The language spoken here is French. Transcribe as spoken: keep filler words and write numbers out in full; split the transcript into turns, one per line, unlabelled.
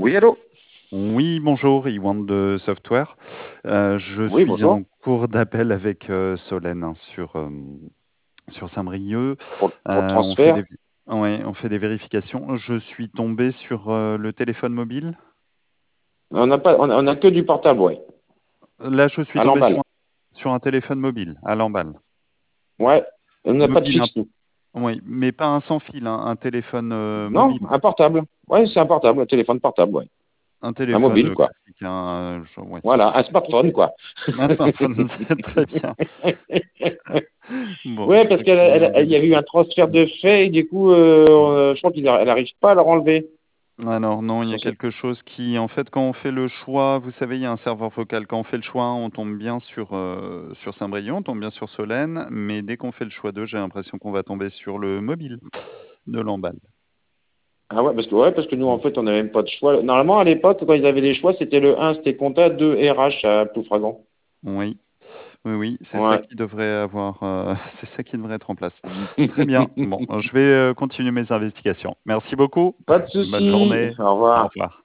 Oui, allô?
Oui, bonjour, Iwan de Software. Euh, je
Oui,
suis
bonjour.
en cours d'appel avec euh, Solène hein, sur, euh, sur Saint-Brieuc.
Pour, pour le
Euh, on fait
transfert?
des, ouais, on fait des vérifications. Je suis tombé sur euh, le téléphone mobile.
On n'a pas, on a, on a que du portable, ouais.
Là, je suis
À
tombé sur
l'emballe.
un, sur un téléphone mobile à Lamballe.
Ouais. On n'a pas de
Mobile, hein,
fixe, nous.
oui, mais pas un sans fil, hein, un téléphone euh,
Non,
mobile.
un portable. Ouais, c'est un portable, un téléphone portable, ouais.
Un
Un
téléphone
mobile,
euh,
quoi.
classique. Hein, euh, je- ouais.
Voilà, un
Ok.
smartphone, quoi.
Un smartphone, c'est très bien. Bon,
Ouais,
je
parce
crois
qu'il
qu'il y a un
y a eu
défaut.
un transfert de fait, et du coup, euh, on- je crois qu'elle n'arrive pas à le renlever.
Alors non, il y a
Sur cette-
quelque chose qui, en fait, quand on fait le choix, vous savez, il y a un serveur vocal. Quand on fait le choix, on tombe bien sur, euh, sur Saint-Brieuc, on tombe bien sur Solène, mais dès qu'on fait le choix d'eux, j'ai l'impression qu'on va tomber sur le mobile de Lamballe.
Ah ouais, parce que, ouais, parce que nous, en
Mm.
fait, on n'avait même pas de choix. Normalement, à l'époque, quand ils avaient des choix, c'était le un, c'était compta, deux, R H à Ploufragan.
Oui, oui, oui, c'est ça
Ouais.
qui devrait avoir, euh, c'est ça qui devrait être en place. Très bien. Bon, je vais euh, continuer mes investigations. Merci beaucoup.
Pas de
Bonne
souci.
journée.
Au
Au
revoir.
revoir.